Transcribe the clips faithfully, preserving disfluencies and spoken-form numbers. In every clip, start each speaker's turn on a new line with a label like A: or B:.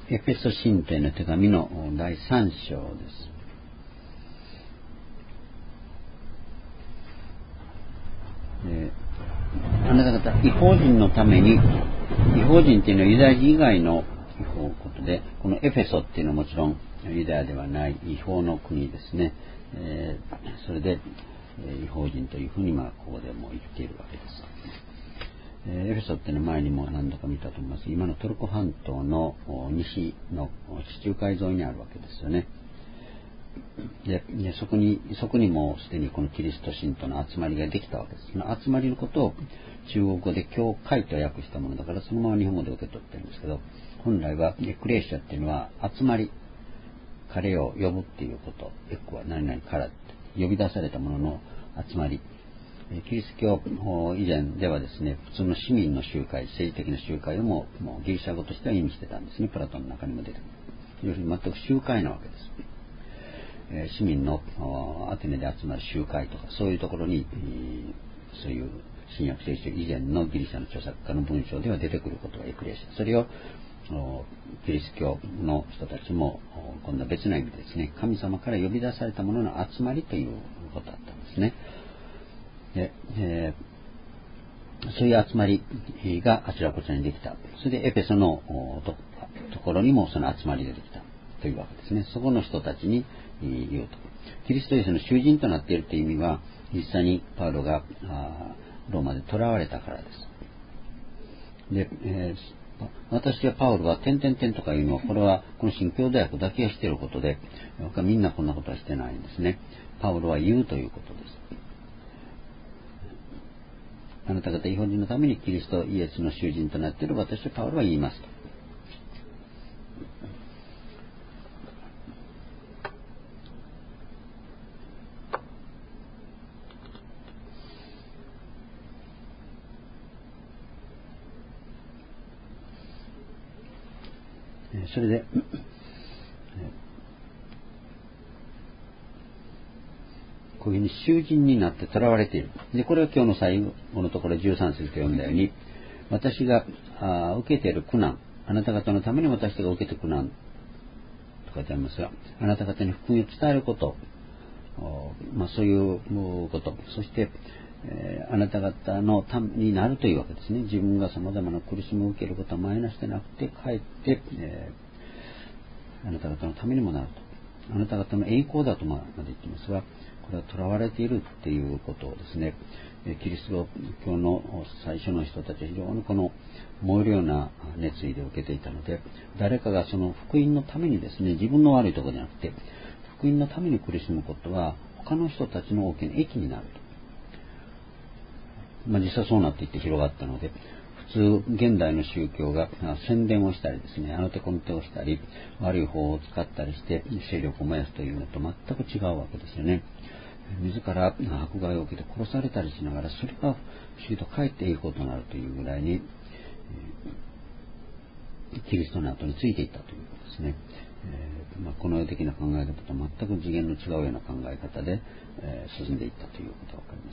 A: エペソ信徒への手紙のだいさん章です。えー、あなた方、異邦人のために、異邦人っていうのはユダヤ人以外のことで、このエペソっていうのはもちろんユダヤではない異邦の国ですね。えー、それで、異邦人というふうにまあここでも言っているわけです。エペソっていうのは前にも何度か見たと思います。今のトルコ半島の西の地中海沿いにあるわけですよね。で、そこに、そこにもすでにこのキリスト信徒の集まりができたわけです。その集まりのことを中国語で教会と訳したものだからそのまま日本語で受け取ってるんですけど、本来はエクレシアっていうのは集まり、彼を呼ぶっていうこと、エクは何々から呼び出されたものの集まり。キリスト教以前ではですね、普通の市民の集会、政治的な集会をももうギリシャ語としては意味してたんですね。プラトンの中にも出てくる。要するに全く集会なわけです。えー、市民のアテネで集まる集会とか、そういうところに、そういう新約聖書以前のギリシャの著作家の文章では出てくることがエクレシア。それをキリスト教の人たちも今度は別な意味でですね、神様から呼び出されたものの集まりということだったんですね。でえー、そういう集まりがあちらこちらにできた。それでエペソの と, ところにもその集まりができたというわけですね。そこの人たちに言うと。キリストイエスの囚人となっているという意味は、実際にパウロがローマで囚われたからです。で、えー、私はパウロは点々点とかいうのは、これはこの新教大学だけがしていることで、みんなこんなことはしてないんですね。パウロは言うということです。あなた方異邦人のためにキリストイエスの囚人となっている私はパウロは言いますと。それでこういうふうに囚人になって囚われている。で、これは今日の最後のところじゅうさん節で読んだように、私があ受けている苦難、あなた方のために私が受けている苦難と書いてありますが、あなた方に福音を伝えること、まあ、そういうこと、そして、えー、あなた方のためになるというわけですね。自分が様々な苦しみを受けることはマイナスでなくて、かえって、えー、あなた方のためにもなると。あなた方の栄光だとまで言っていますが、これは囚われているっていうことをですね、キリスト教の最初の人たちは非常にこの燃えるような熱意で受けていたので、誰かがその福音のためにですね、自分の悪いところじゃなくて、福音のために苦しむことは他の人たちの大きな益になると。まあ実際そうなっていって広がったので、普通現代の宗教が宣伝をしたりですね、あの手この手をしたり、悪い方を使ったりして勢力を燃やすというのと全く違うわけですよね。自ら迫害を受けて殺されたりしながら、それが不思議とかえっていいことになるというぐらいに、キリストの後についていったということですね。えーまあ、この世的な考え方と全く次元の違うような考え方で、えー、進んでいったということがわかります。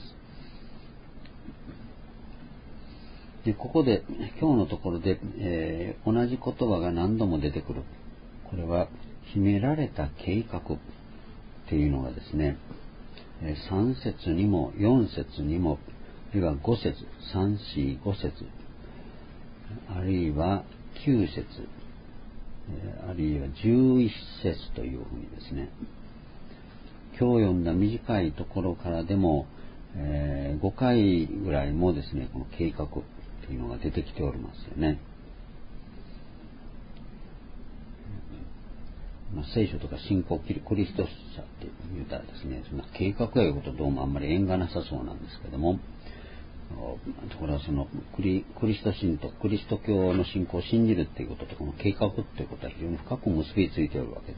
A: で、ここで今日のところで、えー、同じ言葉が何度も出てくる。これは秘められた計画っていうのがですね、さん節にもよん節にも、あるいはご節、さん、よん、ご節、あるいはきゅう節、あるいはじゅういち節というふうにですね、今日読んだ短いところからでも、えー、ごかいぐらいもですね、この計画というのが出てきておりますよね。まあ、聖書とか信仰キリスト者って言ったらですね、そんな計画やいうことどうもあんまり縁がなさそうなんですけども、これはそのクリ、クリスト信とクリスト教の信仰を信じるっていうこととこの計画っていうことは非常に深く結びついているわけです。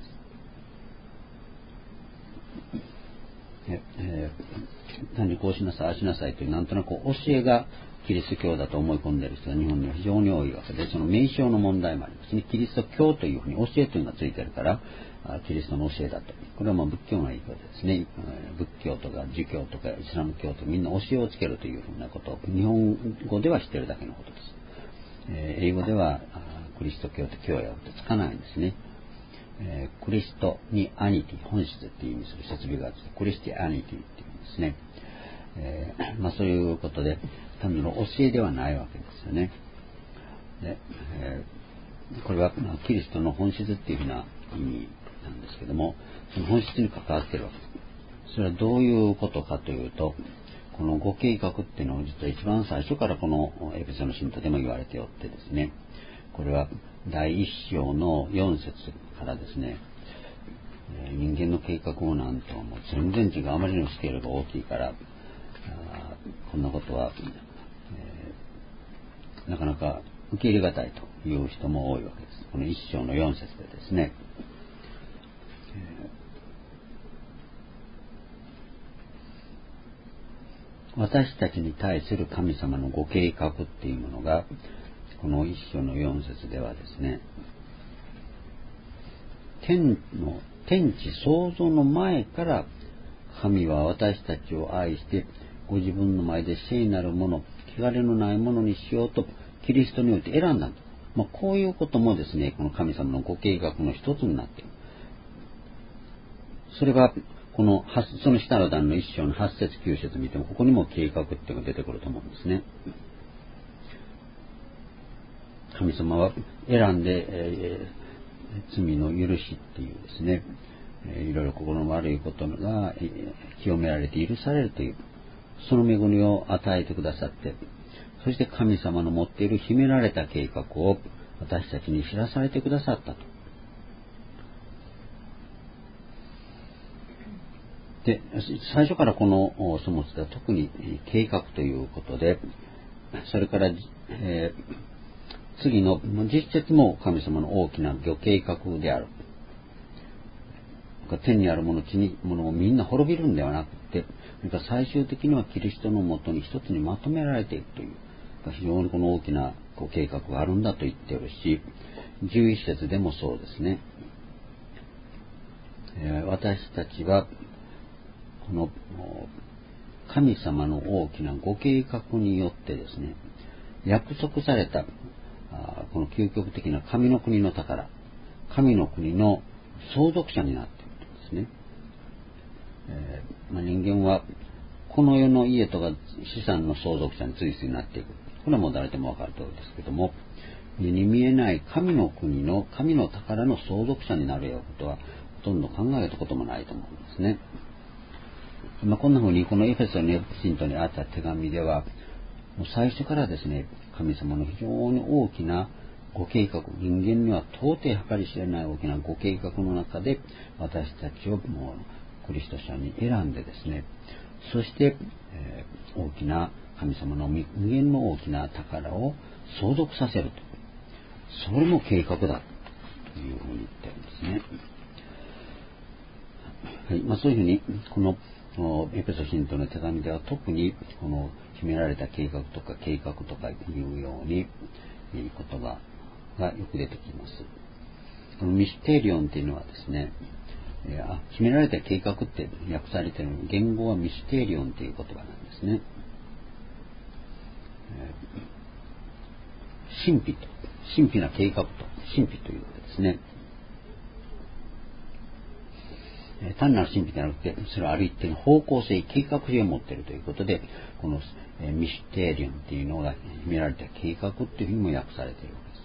A: ええー、単にこうしなさい、ああしなさいというなんとなく教えがキリスト教だと思い込んでいる人が日本には非常に多いわけで、その名称の問題もありますね。キリスト教というふうに教えというのがついているから、キリストの教えだと。これはまあ仏教の言い方ですね。仏教とか儒教とかイスラム教とかみんな教えをつけるというふうなことを日本語では知っているだけのことです。えー、英語ではクリスト教と教養ってつかないんですね。えー、クリストにアニティ、本質っていう意味する設備があって、クリスティアニティっていうんですね。えー、まあそういうことで、単なる教えではないわけですよね。で、えー、これはキリストの本質っていうふうな意味なんですけども、その本質に関わっているわけです。それはどういうことかというと、このご計画っていうのを実は一番最初からこのエペソの信徒でも言われておってですね、これは第一章のよん節からですね、人間の計画をなんともう全然違う、あまりのスケールが大きいから、こんなことは、えー、なかなか受け入れがたいという人も多いわけです。この一章のよん節でですね、私たちに対する神様のご計画っていうものが、この一章のよん節ではですね、天の天地創造の前から神は私たちを愛してご自分の前で聖なるもの、汚れのないものにしようとキリストによって選んだと。まあ、こういうこともですね、この神様のご計画の一つになっている。それがこのその下の段の一章のはち節きゅう節見ても、ここにも計画っていうのが出てくると思うんですね。神様は選んで、えー、罪の許しっていうですね、えー、いろいろ心の悪いことが、えー、清められて許されるという、その恵みを与えてくださって、そして神様の持っている秘められた計画を私たちに知らされてくださったと。で、最初からこの書物では特に計画ということで、それから、えー、次の実節も神様の大きなご計画である。天にあるもの、地にものもみんな滅びるんではなくて、最終的にはキリストのもとに一つにまとめられていくという、非常にこの大きなご計画があるんだと言っているし、じゅういち節でもそうですね。えー、私たちはこの神様の大きなご計画によってですね、約束されたこの究極的な神の国の宝、神の国の相続者になっているんですね。えーまあ、人間はこの世の家とか資産の相続者についついなっていく。これはもう誰でもわかる通りですけども、目に見えない神の国の神の宝の相続者になるようなことはほとんど考えたこともないと思うんですね。まあ、こんな風にこのエフェソの信徒にあった手紙では、もう最初からですね、神様の非常に大きなご計画、人間には到底計り知れない大きなご計画の中で、私たちをもうクリスト者に選んでですね、そして、えー、大きな神様の無限の大きな宝を相続させると。それも計画だというふうに言ってるんですね。はい、まあ、そういうふうにこのエペソ信徒の手紙では特にこの決められた計画とか計画とかいうように言葉がよく出てきます。このミステリオンっていうのはですね、えー、あ決められた計画って訳されているのに、言語はミステリオンという言葉なんですね。えー、神秘と神秘な計画と神秘ということですね。単なる神秘ではなくて、それはある一定の方向性、計画性を持っているということで、このミステリオンっていうのが秘められた計画っていうふうにも訳されているわけです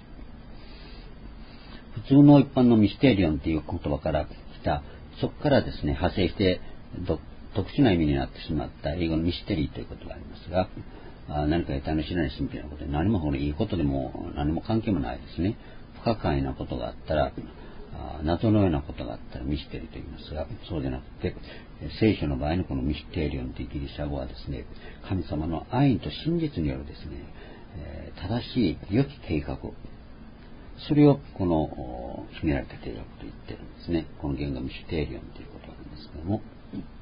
A: 。普通の一般のミステリオンっていう言葉から来た、そこからですね、派生して特殊な意味になってしまった英語のミステリーということがありますが、何か得体の知らない神秘なことで、何もこれいいことでも何も関係もないですね。不可解なことがあったら、謎のようなことがあったらミステリーと言いますが、そうでなくて、聖書の場合のこのミステリオンというギリシャ語はですね、神様の愛と真実によるですね、正しい良き計画、それをこの決められた計画と言ってるんですね。この言語がミステリオンということなんですけども、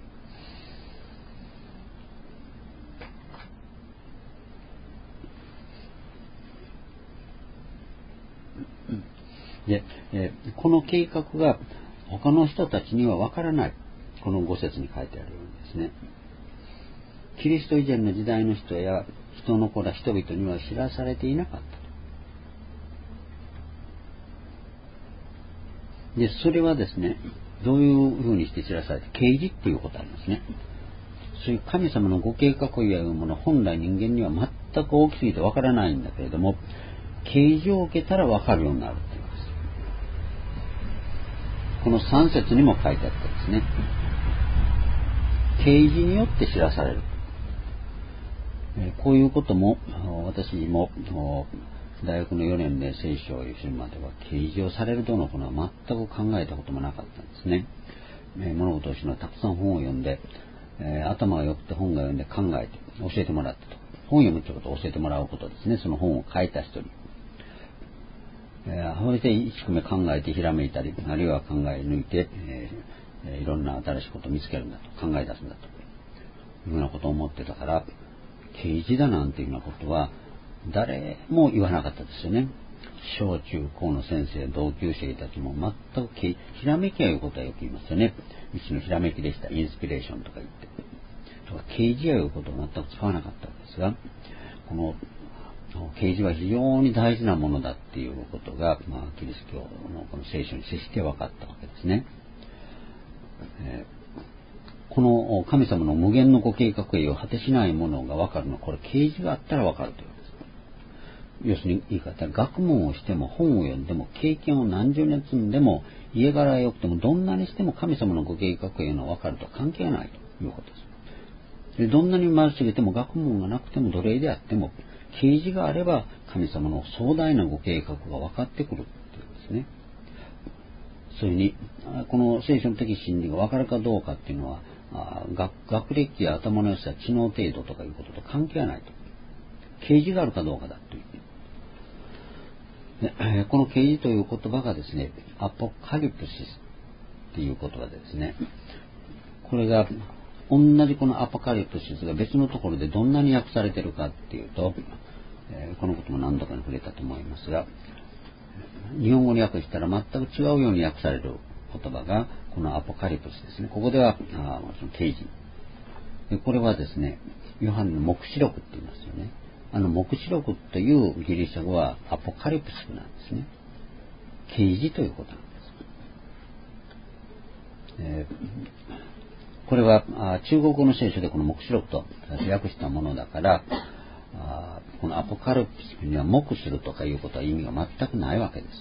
A: で、えー、この計画が他の人たちにはわからない。このご節に書いてあるようにですね。キリスト以前の時代の人や人の子ら人々には知らされていなかったと。 で、それはですね、どういうふうにして知らされて、啓示っていうことありますね。そういう神様のご計画をいうもの、本来人間には全く大きすぎてわからないんだけれども、啓示を受けたらわかるようになるっていうんです。このさん節にも書いてあったんですね。啓示によって知らされる。こういうことも、私も大学のよねんで聖書をするまでは、啓示をされるどうのこのは全く考えたこともなかったんですね。物事を知るのはたくさん本を読んで、頭が良くて本が読んで考えて教えてもらったと。本を読むということを教えてもらうことですね。その本を書いた人に。それで一生懸命考えてひらめいたり、あるいは考え抜いて、えー、いろんな新しいことを見つけるんだと、考え出すんだというようなことを思ってたから、啓示だなんていうようなことは誰も言わなかったですよね。小中高の先生、同級生たちも全くひらめきはいうことはよく言いますよね。一種のひらめきでした。インスピレーションとか言って。とか啓示はいうことを全く使わなかったんですが、この啓示は非常に大事なものだっていうことが、まあ、キリスト教のこの聖書に接して分かったわけですね。えー、この神様の無限のご計画へを果てしないものが分かるのは、これ啓示があったら分かるということです。要するに言い方は、学問をしても本を読んでも経験を何十年積んでも家柄が良くてもどんなにしても神様のご計画への分かると関係ないということです。でどんなに貧しげても学問がなくても奴隷であっても啓示があれば神様の壮大なご計画が分かってくるっていうんですね。そういうふうにこの聖書の的真理が分かるかどうかっていうのは学, 学歴や頭の良さ、知能程度とかいうことと関係ないと。啓示があるかどうかだという。でこの啓示という言葉がですね、アポカリプシスっていう言葉でですね、これが同じこのアポカリプシスが別のところでどんなに訳されているかっていうと、えー、このことも何度かに触れたと思いますが、日本語に訳したら全く違うように訳される言葉がこのアポカリプスですね。ここではあその啓示で、これはですね、ヨハネの黙示録って言いますよね。あの黙示録というギリシャ語はアポカリプスなんですね。啓示ということなんです。えー、これは中国語の聖書でこの黙示録と訳したものだから、あこのアポカリプスには黙するとかいうことは意味が全くないわけです。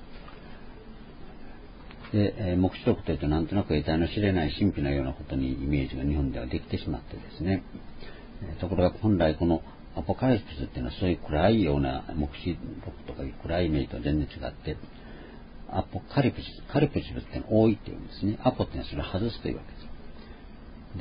A: で、えー、黙示録というとなんとなく得体の知れない神秘のようなことにイメージが日本ではできてしまってですね、えー、ところが本来このアポカリプスっていうのはそういう暗いような黙示録とかいう暗いイメージとは全然違って、アポカリプス、カリプスっていうのは多いっていうんですね。アポっていうのはそれを外すというわけです。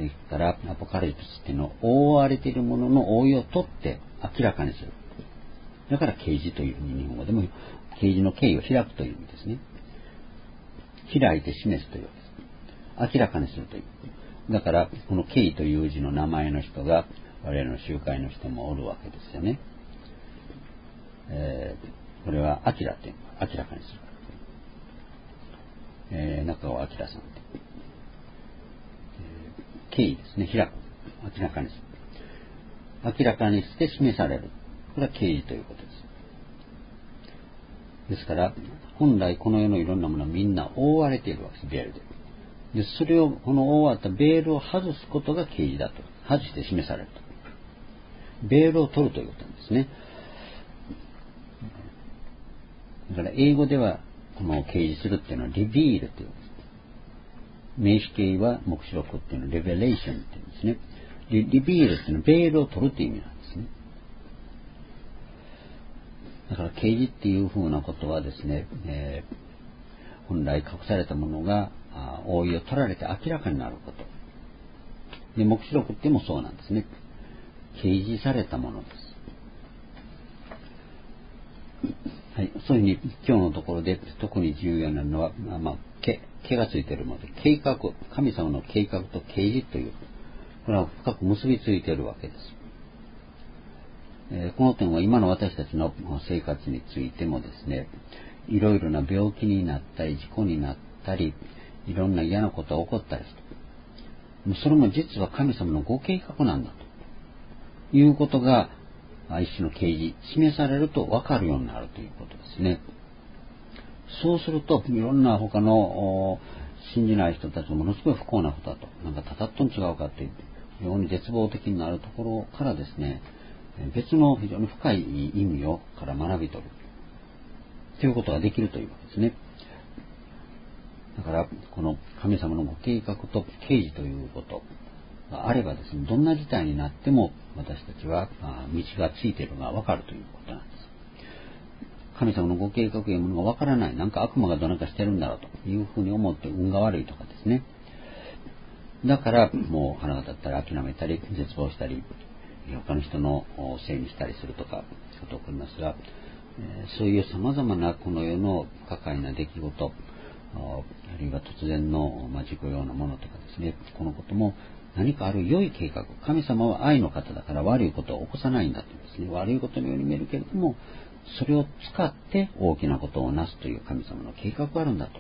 A: ですから、アポカリプスっていうのは覆われているものの覆いを取って明らかにする。だから啓示というふうに日本語でも啓示の啓を開くという意味ですね。開いて示すというわけです。明らかにするという。だから、この啓という字の名前の人が我々の集会の人もおるわけですよね。えー、これは明らっていうのは明らかにする。えー、中尾明さんで、えー、啓ですね、開く。明らかにする。明らかにして示される。これは啓示ということです。ですから、本来この世のいろんなものはみんな覆われているわけです、ベールで。で、それを、この覆われたベールを外すことが啓示だと。外して示されると。ベールを取るということなんですね。だから英語では、この啓示するっていうのはリビールという。名詞形は黙示録っていうのはレベレーションっていうんですね。リ, リビールっていうのはベールを取るっていう意味なんですね。だから啓示っていうふうなことはですね、えー、本来隠されたものが覆いを取られて明らかになること。で、黙示録ってもそうなんですね。啓示されたものです。はい、そういうふうに今日のところで特に重要なのは、まあ、まあ、毛、毛がついているので、計画、神様の計画と啓示という、これは深く結びついているわけです。えー、この点は今の私たちの生活についてもですね、いろいろな病気になったり、事故になったり、いろんな嫌なことが起こったりして、それも実は神様のご計画なんだということが、一種の啓示、示されると分かるようになるということですね。 そうすると、いろんな他の信じない人たちもものすごい不幸なことだと、なんかたたっとん違うかっていう、非常に絶望的になるところからですね、別の非常に深い意味をから学び取るということができるというわけですね。だから、この神様のご計画と啓示ということがあればですね、どんな事態になっても私たちは道がついているのがわかるということなんです。神様のご計画というものがわからない、なんか悪魔がどなんかしてるんだろうというふうに思って運が悪いとかですね。だからもう腹が立ったり諦めたり絶望したり他の人のせいにしたりするとかことが起こりますが、そういう様々なこの世の不可解な出来事、あるいは突然の事故ようなものとかですね、このことも何かある良い計画、神様は愛の方だから悪いことを起こさないんだとですね、悪いことのように見えるけれども、それを使って大きなことをなすという神様の計画があるんだと。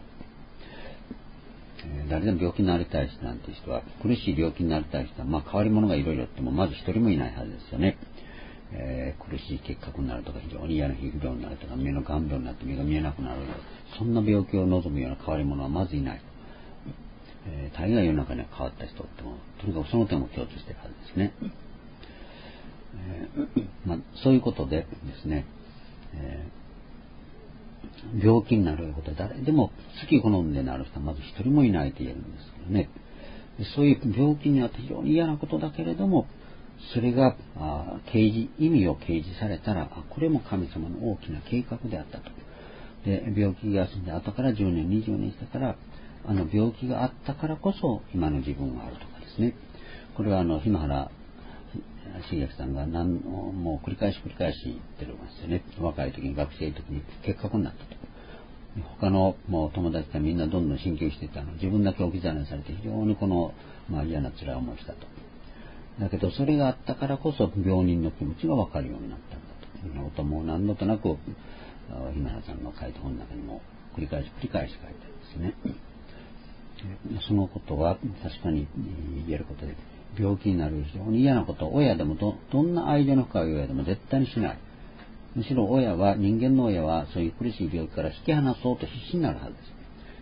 A: 誰でも病気になりたい人なんていう人は、苦しい病気になりたい人は、まあ変わり者がいろいろあってもまず一人もいないはずですよね。えー、苦しい結核になるとか非常に嫌な皮膚病になるとか目の眼病になって目が見えなくなる、そんな病気を望むような変わり者はまずいない。えー、大概世の中には変わった人ってもとにかくその点も共通しているはずですね。えーまあ、そういうことでですね、えー、病気になることは誰でも好き好んでなる人はまず一人もいないと言えるんですけどね。そういう病気には非常に嫌なことだけれども、それが啓示、意味を掲示されたら、これも神様の大きな計画であったと。で、病気が済んで後からじゅうねん、にじゅうねんしたから、あの病気があったからこそ今の自分があるとかですね。これはあの日野原茂明さんが何もう繰り返し繰り返し言ってるんですよね。若い時に学生の時に結核になったと。他のもう友達がみんなどんどん進級していったの、自分だけ置き去りにされて非常にこの、まあ、嫌な辛い思いしたと。だけどそれがあったからこそ病人の気持ちが分かるようになったんだというようなことも何度となく日野原さんの書いた本の中にも繰り返し繰り返し書いてあるんですね。そのことは確かに言えることで、病気になる非常に嫌なことを親でも ど, どんな愛情の深い親でも絶対にしない。むしろ親は、人間の親はそういう苦しい病気から引き離そうと必死になるはずです。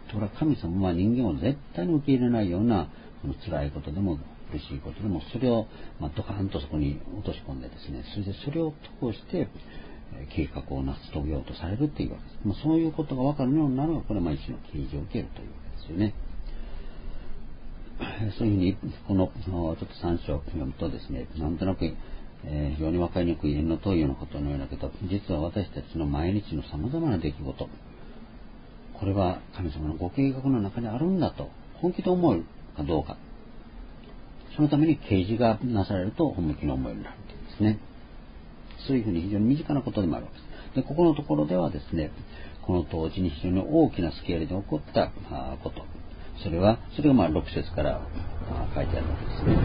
A: ところが神様は人間を絶対に受け入れないようなこの辛いことでも苦しいことでもそれを、まあ、ドカーンとそこに落とし込んでですね、それでそれを通して計画を成し遂げようとされるというわけです。まあ、そういうことが分かるようになるのがこれは一種の啓示を受けるというわけですよね。そういうふうにこのちょっと三章を読むとですね、なんとなく、えー、非常に分かりにくい縁の遠いようなことのようだけど、実は私たちの毎日のさまざまな出来事、これは神様のご計画の中にあるんだと本気で思うかどうか、そのために啓示がなされると本気に思えるようになるというんですね。そういうふうに非常に身近なことでもあるわけです。で、ここのところではですね、この当時に非常に大きなスケールで起こったこと、それは、それがまあろく節から書いてあるわけですね。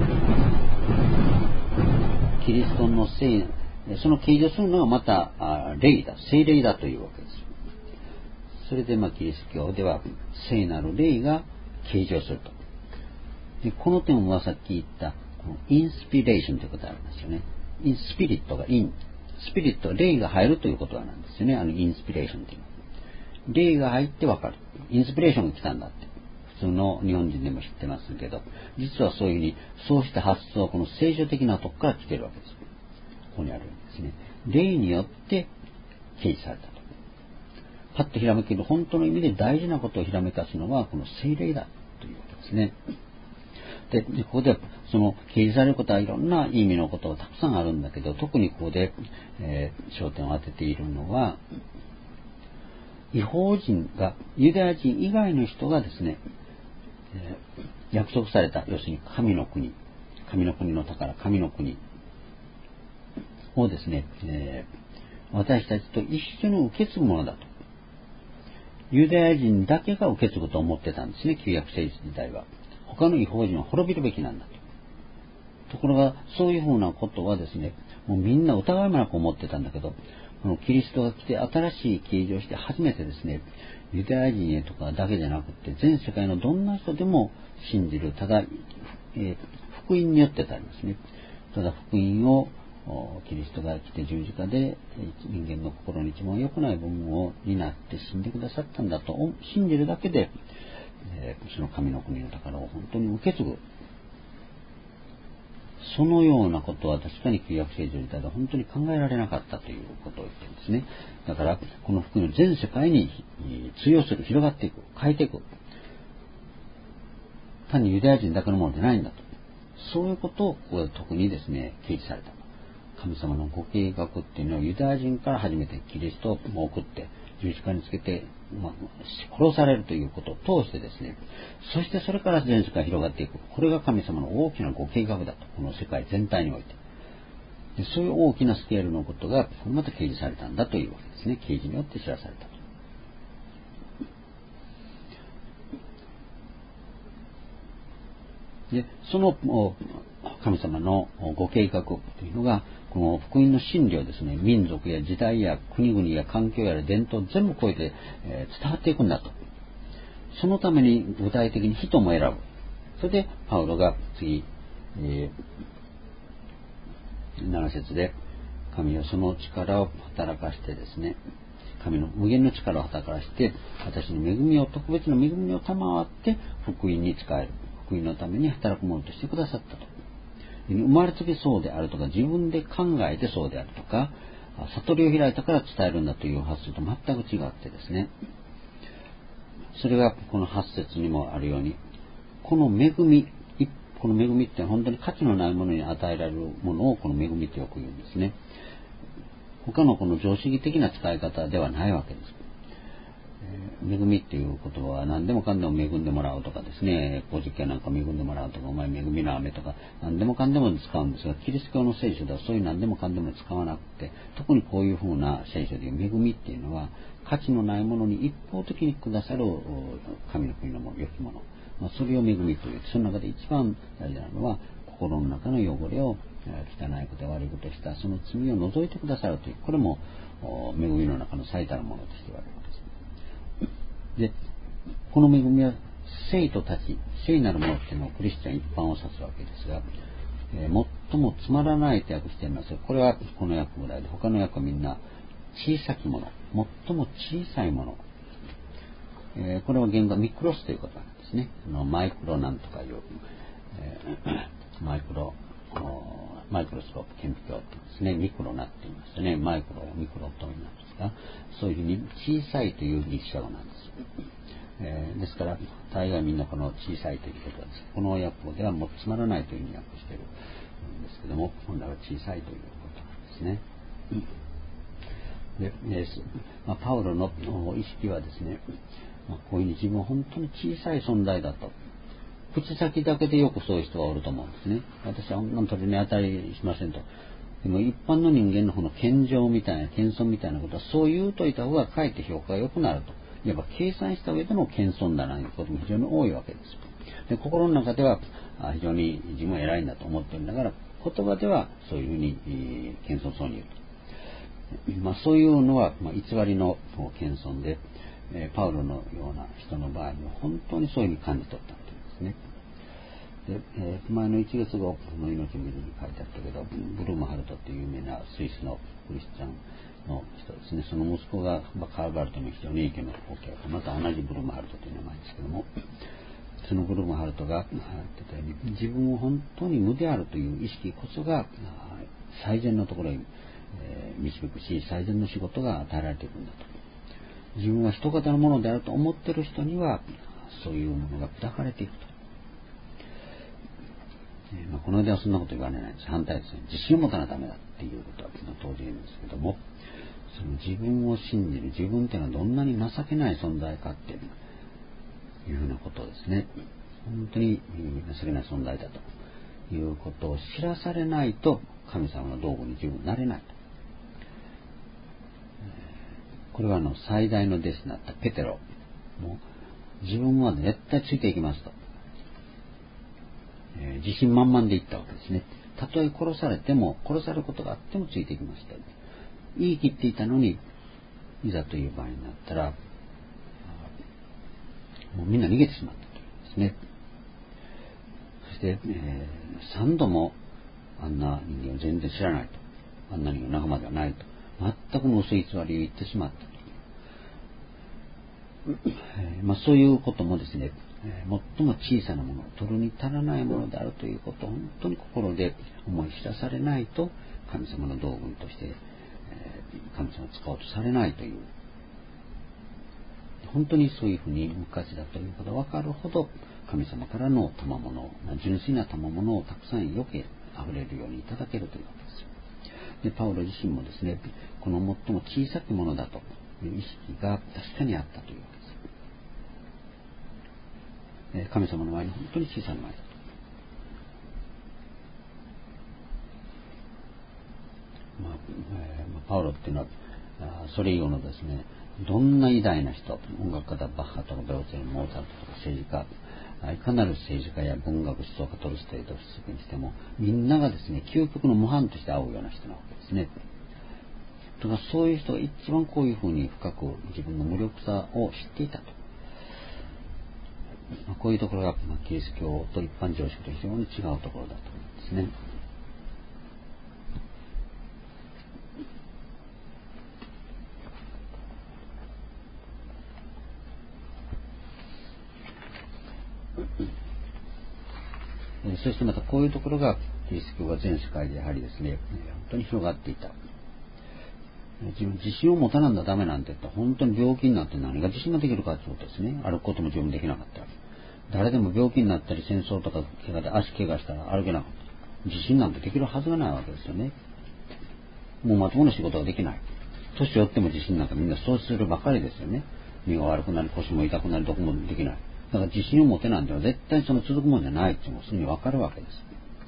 A: キリストの聖、その啓示をするのがまた霊だ、聖霊だというわけです。それでまあキリスト教では聖なる霊が啓示をすると。で、この点はさっき言ったこのインスピレーションということがあるんですよね。インスピリットがイン、スピリット、霊が入るということなんですよね。あのインスピレーションというのは。霊が入ってわかる。インスピレーションが来たんだって。普通の日本人でも知ってますけど、実はそういうふうに、そうした発想はこの聖書的なとこから来ているわけです。ここにあるんですね。霊によって啓示されたと。パッとひらめける本当の意味で大事なことをひらめかすのはこの聖霊だというわけですね。で、ここでその啓示されることはいろんな意味のことがたくさんあるんだけど、特にここで、えー、焦点を当てているのは、異邦人が、ユダヤ人以外の人がですね、えー、約束された、要するに神の国、神の国の宝、神の国をですね、えー、私たちと一緒に受け継ぐものだと。ユダヤ人だけが受け継ぐと思ってたんですね、旧約聖書時代は。他の異邦人は滅びるべきなんだと。ところが、そういうふうなことはですね、もうみんな疑いもなく思ってたんだけど、このキリストが来て新しい啓示をして初めてですね、ユダヤ人へとかだけじゃなくて全世界のどんな人でも信じる、ただ、えー、福音によってとありますね。ただ福音をキリストが来て十字架で人間の心に一番良くない部分を担って死んでくださったんだと信じるだけで、その神の国の宝を本当に受け継ぐ。そのようなことは確かに旧約聖書時代では本当に考えられなかったということを言ってるんですね。だからこの福音を全世界に通用する、広がっていく、変えていく。単にユダヤ人だけのものでないんだと。そういうことをここで特にですね、掲示された。神様のご計画っていうのはユダヤ人から初めてキリストを送って十字架につけて、まあ、殺されるということを通してですね、そしてそれから全世界広がっていく。これが神様の大きなご計画だと。この世界全体において。でそういう大きなスケールのことがまた掲示されたんだというわけですね。掲示によって知らされたと。でその神様のご計画というのがこの福音の真理をですね、民族や時代や国々や環境や伝統全部超えて、えー、伝わっていくんだと。そのために具体的に人も選ぶ。それでパウロが次、えー、なな節で神はその力を働かしてですね、神の無限の力を働かして私に恵みを特別な恵みを賜って福音に使える。福音のために働くものとしてくださったと。生まれつきそうであるとか自分で考えてそうであるとか悟りを開いたから伝えるんだという発想と全く違ってですね、それがこのはち節にもあるようにこの恵み、この恵みって本当に価値のないものに与えられるものをこの恵みってよく言うんですね。他のこの常識的な使い方ではないわけです。恵みっていう言葉は何でもかんでも恵んでもらうとかですね、古事記なんか恵んでもらうとか、お前恵みの雨とか何でもかんでも使うんですが、キリスト教の聖書ではそういう何でもかんでも使わなくて、特にこういうふうな聖書でいう恵みっていうのは価値のないものに一方的にくださる神の国の良きもの、まあ、それを恵みという。その中で一番大事なのは心の中の汚れを汚いことや悪いことをしたその罪を除いてくださるという、これも恵みの中の最たるものとして言われるわけです。で、この恵みは聖と立ち、聖なるものっていうのをクリスチャン一般を指すわけですが、えー、最もつまらないと訳していますが、これはこの訳ぐらいで、他の訳はみんな小さきもの、最も小さいもの、えー、これは言語はミクロスということなんですね。あのマイクロなんとかいう、えー、マイクロマイクロスコープ顕微鏡って言うんですね。ミクロなって言いますね。マイクロやミクロと言いますが、そういうふうに小さいというギリシャ語なんです。えー、ですから大概みんなこの小さいということです。この訳語ではもうつまらないというふうに訳しているんですけども、本来は小さいということなんですね。で、でまあ、パウロの意識はですね、まあ、こういうふうに自分は本当に小さい存在だと。口先だけでよくそういう人がおると思うんですね。私はあんな鳥に当たりしませんと。でも一般の人間のこの謙譲みたいな謙遜みたいなことはそう言うといた方がかえって評価が良くなると。やっぱ計算した上での謙遜だなということも非常に多いわけです。で心の中では非常に自分は偉いんだと思っているんだから言葉ではそういうふうに謙遜そうに言うと。まあ、そういうのは、まあ、偽りの謙遜で、えー、パウロのような人の場合には本当にそういうふうに感じ取った。ね、でえー、前のいち月号の命を見るに書いてあったけど、ブルームハルトという有名なスイスのクリスチャンの人ですね。その息子が、まあ、カーバルトの非常にいい家の後継者、また同じブルームハルトという名前ですけども、そのブルームハルトが言ってたように自分を本当に無であるという意識こそが最善のところに、えー、導くし、最善の仕事が与えられていくんだと。自分は一方のものであると思っている人にはそういうものが砕かれていくと。えーまあ、この間はそんなこと言われないんです。反対ですね。自信を持たないとダメだっていうことは当然言うんですけども、その自分を信じる自分というのはどんなに情けない存在かっていうようなことをですね、本当に情けない存在だということを知らされないと神様の道具に自分なれないと。これはあの最大の弟子になったペテロも自分は絶対ついていきますと、えー、自信満々で言ったわけですね。たとえ殺されても殺されることがあってもついていきました。言い切っていたのにいざという場合になったらもうみんな逃げてしまったというんですね。そして、えー、さんどもあんな人間を全然知らないと。 あんなに仲間ではないと、全くの薄い偽りを言ってしまったと、えーまあ、そういうこともですね、えー、最も小さなもの、取るに足らないものであるということを本当に心で思い知らされないと、神様の道具として、えー、神様を使おうとされないという、本当にそういうふうに無価値だということが分かるほど、神様からの賜物、純粋な賜物をたくさんよけ溢れるようにいただけるというわけです。で、パウロ自身もですね、この最も小さきものだという意識が確かにあったというわけです。神様の前に本当に小さな前だと。まあえー、パウロっていうのはそれ以後のですね、どんな偉大な人、音楽家だバッハとかベロツェン、モーツァルトとか政治家、いかなる政治家や文学思想家、トルストイ、ドストエフスキーにしても、みんながですね、究極の模範として会うような人なわけですね。だからそういう人が一番こういうふうに深く自分の無力さを知っていたと。まあ、こういうところが、まあ、キリスト教と一般常識と非常に違うところだと思うんですね。そしてまたこういうところがキリスト教が全世界でやはりですね、本当に広がっていた。自分自信を持たなんだダメなんて言ったら、本当に病気になって何が自信ができるかということですね。歩くことも自分できなかったわけ。誰でも病気になったり戦争とか怪我で足怪我したら歩けなかった。自信なんてできるはずがないわけですよね。もうまともな仕事ができない。年寄っても自信なんかみんなそうするばかりですよね。身が悪くなり腰も痛くなりどこもできない。だから自信を持てなんては絶対その続くもんじゃないっていうのがすぐにわかるわけです。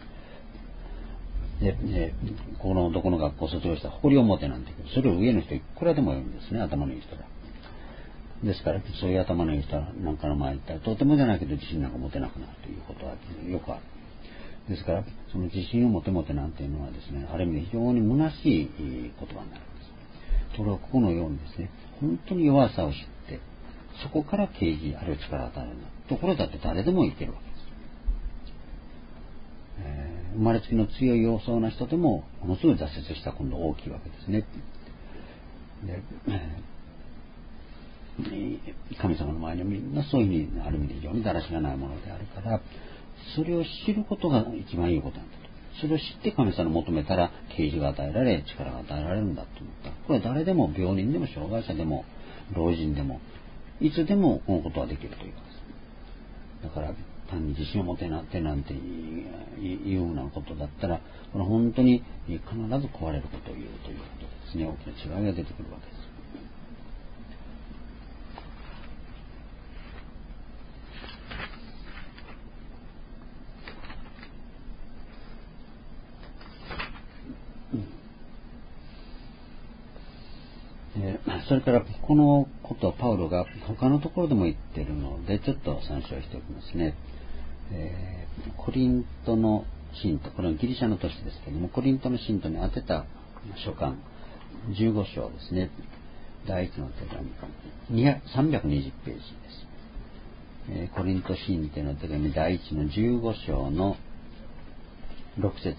A: で、でこのどこの学校を卒業したら誇りを持てなんて、それを上の人いくらでもいるんですね、頭のいい人が。ですからそういう頭のいい人はなんかの前に行ったらとてもじゃないけど自信なんか持てなくなるということはよくある。ですからその自信を持て持てなんていうのはですね、ある意味で非常に虚しい言葉になるんです。ところがここのようにですね、本当に弱さを知ってそこから啓示あるいは力を与えるんだところだって誰でもいけるわけです。えー、生まれつきの強い弱そうな人でもものすごい挫折した今度大きいわけですね。で、神様の前にみんなそういうふうにある意味で非常にだらしがないものであるから、それを知ることが一番いいことなんだと。それを知って神様に求めたら啓示が与えられ力が与えられるんだと思った。これは誰でも病人でも障害者でも老人でもいつでもこのことはできるということです。だから単に自信を持てなってなんていうようなことだったら、これは本当に必ず壊れることを言うということですね。大きな違いが出てくるわけです。それからこのことはパウロが他のところでも言っているのでちょっと参照しておきますね。えー、コリントの信徒、これはギリシャの都市ですけれども、コリントの信徒に宛てた書簡じゅうご章ですね。第一の手紙さんびゃくにじゅうページです。えー、コリント信徒の手紙第一のじゅうご章のろく節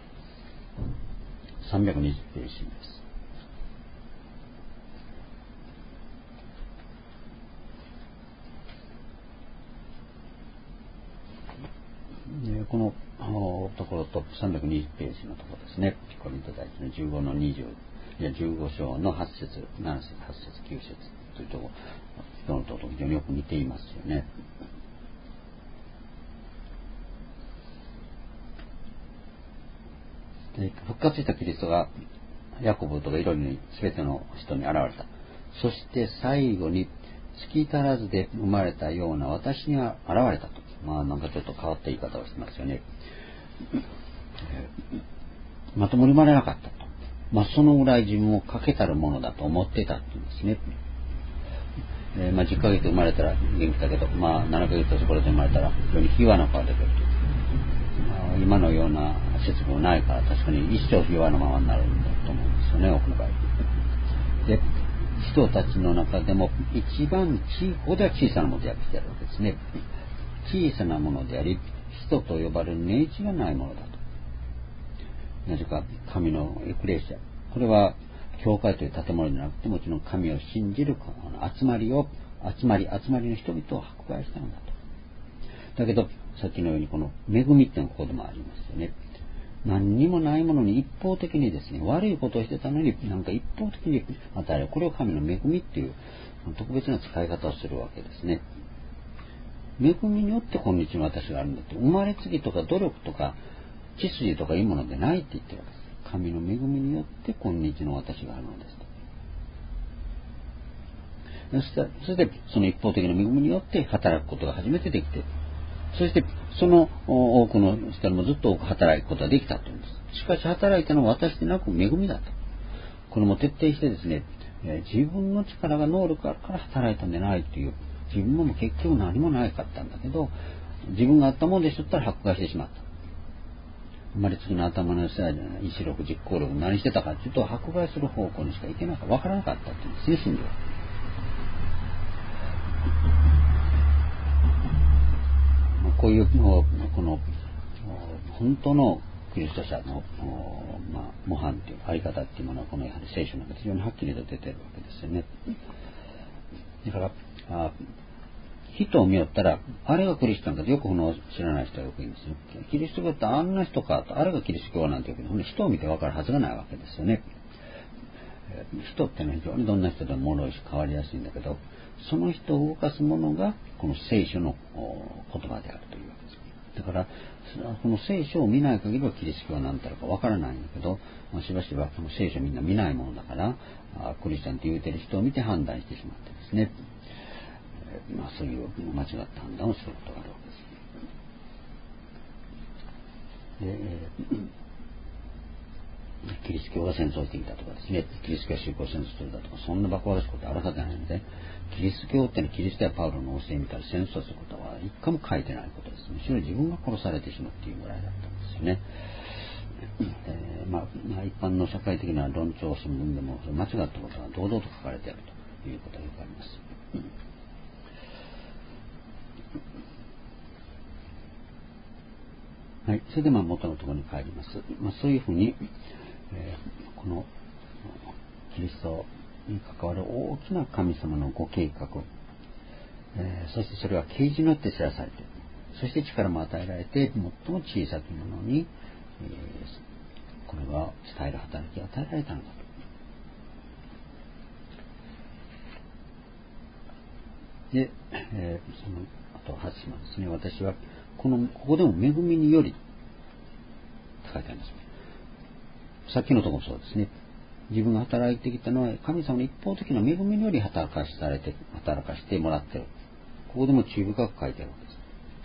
A: さんびゃくにじゅうページです。このところとさんびゃくにじゅうページのところですね。コリント第一のじゅうごのにじゅう、いやじゅうご章のはち節、なな節、はち節、きゅう節というところ、人のとと非常によく似ていますよね。で復活したキリストがヤコブとかいろいろに全ての人に現れた。そして最後に月足らずで生まれたような私には現れたと。まあなんかちょっと変わった言い方をしてますよね。まともに生まれなかったと。まあそのぐらい自分を欠けたるものだと思っていたって言うんですね。えー、まあじゅっかげつ生まれたら元気だけど、まあななかげつそこで生まれたら非常にひ弱な子が出てくると。まあ、今のような設備もないから確かに一生ひ弱なままになるんだと思うんですよね、多くの場合。で、人たちの中でも一番小、ここでは小さなもので訳してあるわけですね。小さなものであり、人と呼ばれる値打ちがないものだと。 なぜか神のエクレシア、これは教会という建物じゃなくて、もちろん神を信じる集まりを集まり集まりの人々を迫害したのだと。だけどさっきのようにこの恵みっていうのがここでもありますよね。何にもないものに一方的にですね、悪いことをしてたのになんか一方的に与える、これを神の恵みっていう特別な使い方をするわけですね。恵みによって今日の私があるんだって、生まれつきとか努力とか血筋とかいうものでないって言ってるわけです。神の恵みによって今日の私があるのですと。そして、そしてその一方的な恵みによって働くことが初めてできている。そしてその多くの人もずっと多く働くことができたというんです。しかし働いたのは私でなく恵みだと。これも徹底してですね、自分の力が能力があるから働いたんじゃないという、自分も結局何もないかったんだけど、自分があったものでしょったら迫害してしまった。生まれつきの頭の良さや意志力、実行力、何してたかというと迫害する方向にしかいけなかった、わからなかったというんですね、信条は。こういうこの本当のキリスト者の、まあ、模範というあり方っていうものはこのやはり聖書の中で非常にはっきりと出てるわけですよね。だからあ人を見よったらあれがキリストなんかよくこの知らない人はよく言うんですよ。キリスト教ってあんな人かと、あれがキリスト教なんていうけど、人を見て分かるはずがないわけですよね。人ってのは非常にどんな人でも脆いし変わりやすいんだけど、その人を動かすものがこの聖書の言葉であるというわけです。だからこの聖書を見ない限りはキリスト教は何たるかわからないんだけど、まあ、しばしばこの聖書みんな見ないものだから、クリスチャンと言うてる人を見て判断してしまってですね、まあ、そういう間違った判断をすることがあるわけです。でキリスト教が戦争してきたとかですね、キリスト教が宗教戦争するだとか、そんなバカバカしいことあるはずないので、キリスト教ってのはキリストやパウロの教えみたいな戦争することは一回も書いてないことです。むしろ自分が殺されてしまうっていうぐらいだったんですよね。えーまあ、まあ、一般の社会的な論調新聞でも間違ったことが堂々と書かれているということがよくあります。はい、それでまあ元のところに帰ります。まあ、そういうふうに、えー、このキリストに関わる大きな神様のご計画、えー、そしてそれは啓示によって知らされている。そして力も与えられて最も小さきものに、えー、これは伝える働きが与えられたのだと。で、えー、そのあとはち番ですね。私はこのここでも恵みによりと書いてあります。さっきのところもそうですね。自分が働いてきたのは神様の一方的な恵みにより働かされて働かしてもらっている。ここでも注意深く書いてあるわけです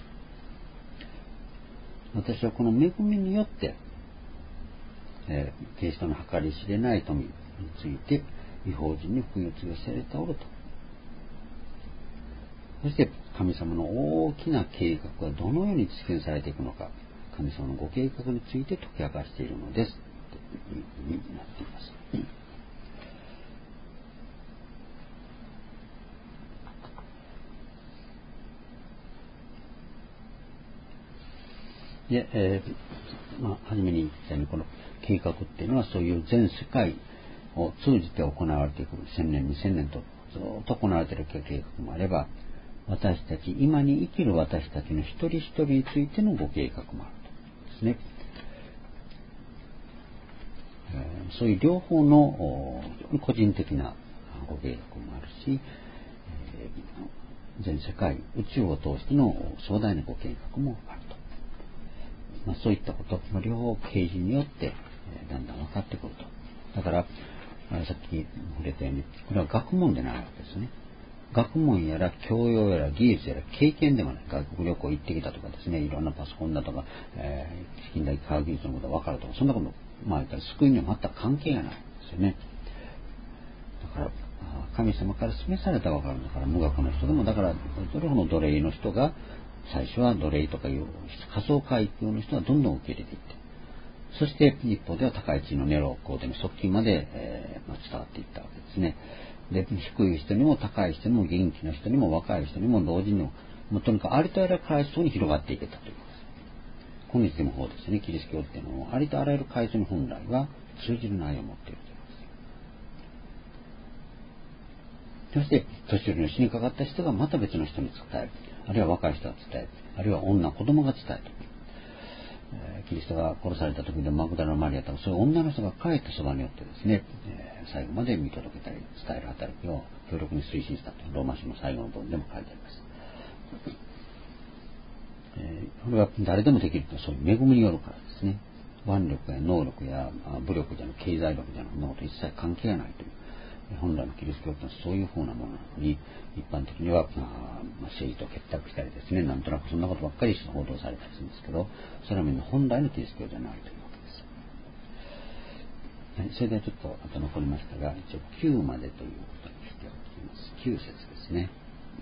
A: 。私はこの恵みによって、えー、キリストの計り知れない富について異邦人に福音を告げされておると。そして神様の大きな計画がどのように実現されていくのか、神様のご計画について解き明かしているのですというふうになっています。で、えーまあ、初めに言ったようにこの計画っていうのはそういう全世界を通じて行われていく千年二千年とずっと行われている計画もあれば、私たち今に生きる私たちの一人一人についてのご計画もあるとですね。えー、そういう両方の個人的なご計画もあるし、えー、全世界宇宙を通しての壮大なご計画もあると。まあ、そういったことの両方啓示によって、えー、だんだん分かってくると。だからさっき触れたようにこれは学問でないわけですね。学問やら教養やら技術やら経験でもない。外国旅行行ってきたとかですね、いろんなパソコンだとか、えー、近代科学技術のことが分かるとか、そんなこと、まあ言ったら救いには全く関係がないんですよね。だから神様から示された分かるんだから、無学の人でも、だからそれほど奴隷の人が最初は奴隷とかいう仮想階級の人はどんどん受け入れていって、そして一方では高い地位のネロ皇帝の側近まで、えーまあ、伝わっていったわけですね。で、低い人にも高い人にも元気な人にも若い人にも老人にも、もうとにかくありとあらゆる階層に広がっていけたということです。 今日でもそうですね、キリスト教っていうのはありとあらゆる階層に本来は通じる内容を持っているということです。そして年寄りの死にかかった人がまた別の人に伝える、あるいは若い人が伝える、あるいは女子供が伝える、えー、キリストが殺された時でマグダラのマリアとかそういう女の人が帰ったそばによってですね、えー、最後まで見届けたり伝える働きを強力に推進したとローマ書の最後の部分でも書いてあります。えー、これは誰でもできるというそういう恵みによるからですね。腕力や能力や武力じゃなく経済力じゃなくそんなこと一切関係がないという本来のキリスト教というのはそういうふうなものなのに、一般的には、まあ、政治と結託したりですね、なんとなくそんなことばっかりして報道されたりするんですけど、それはみんな本来のキリスト教じゃないというわけです。はい、それではちょっと後残りましたが、一応きゅうまでということにしておきます。きゅう節ですね。